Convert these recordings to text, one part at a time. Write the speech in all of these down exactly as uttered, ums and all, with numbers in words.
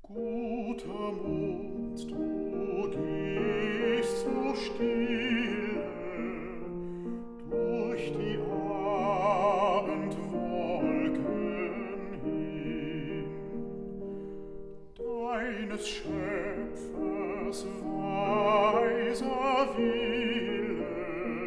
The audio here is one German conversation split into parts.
Guter Mond, du gehst so stille durch die Abendwolken hin. Deines Schöpfers weiser Wille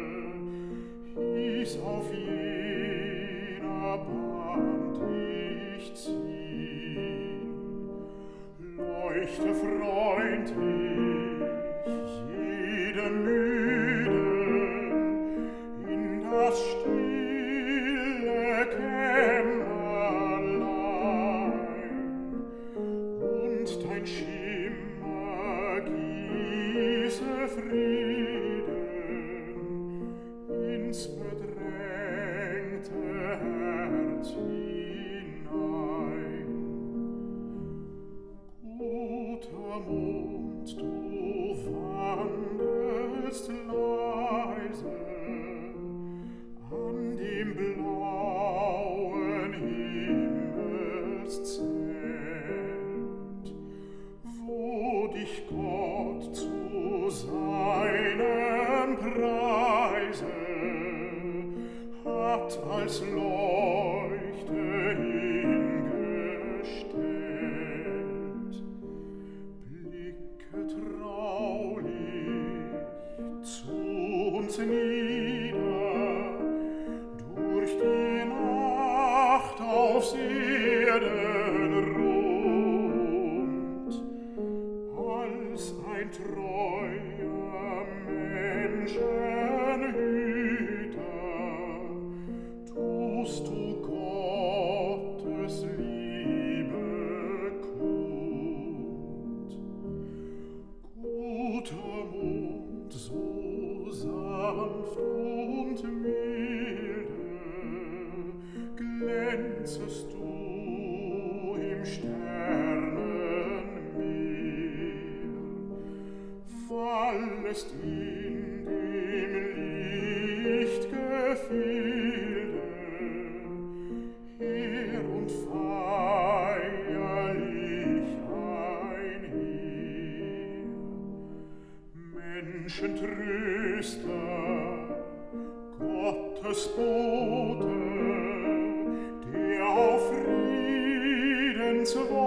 hieß auf jener Bahn dich ziehen. Leuchte freundlich jedem Müden in das stille Kämmerlein, und dein Schimmer gieße Frieden ins bedrängte Herz hinein. Guter Mond, du wandelst leise an dem blauen Himmelszelt, wo dich Gott zu seinem Preise hat als Leuchte hingestellt. Blicke traulich zu uns nieder, durch die Nacht aufs Erdenrund, als ein treuer Menschenhüter tust du Gottes Liebe kund. Guter Mond, so sanft und milde glänzest du im Sternenmeer, wallest in dem Lichtgefilde her und feierlich einher. Menschentröster, Gottes Bote, der auf Friedens